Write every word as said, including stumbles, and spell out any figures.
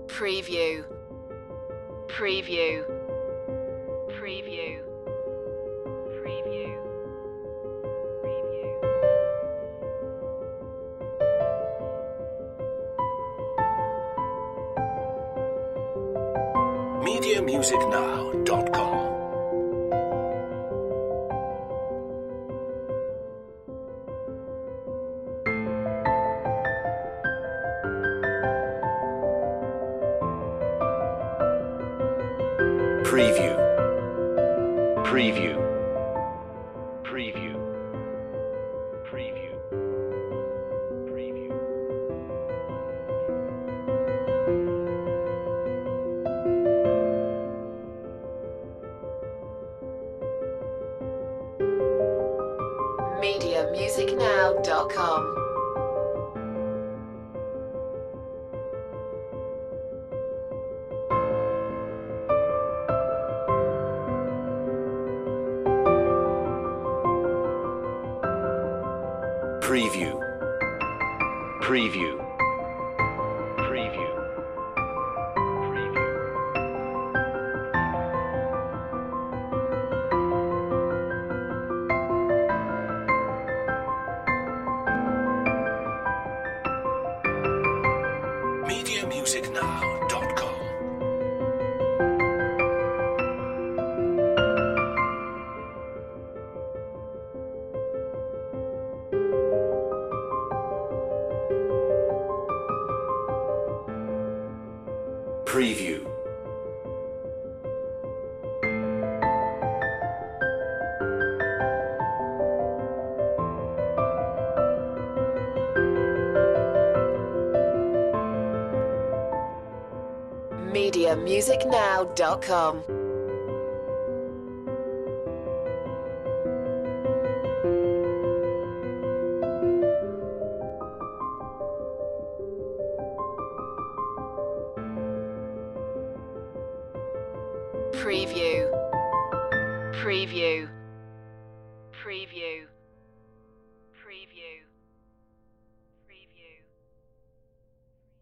Preview. Preview. Preview. Preview. Preview. media music now dot com. Preview. Preview. Preview. Preview. Preview. media music now dot com. Preview. Preview. Preview. Preview. media music now dot com. Preview. media music now dot com. Preview. Preview. Preview.